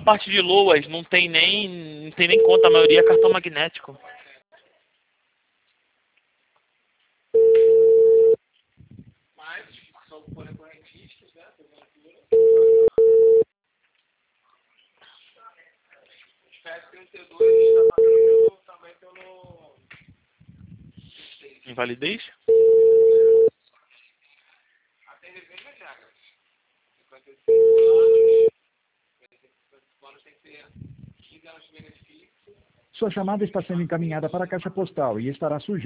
parte de loas não tem nem conta, a maioria é cartão magnético. Mas são correntistas, né? Espécie 32 está fazendo também pelo Invalidez? atende as mesmas regras. 55 anos tem que ter 15 anos de benefício. Sua chamada está sendo encaminhada para a caixa postal e estará sujeita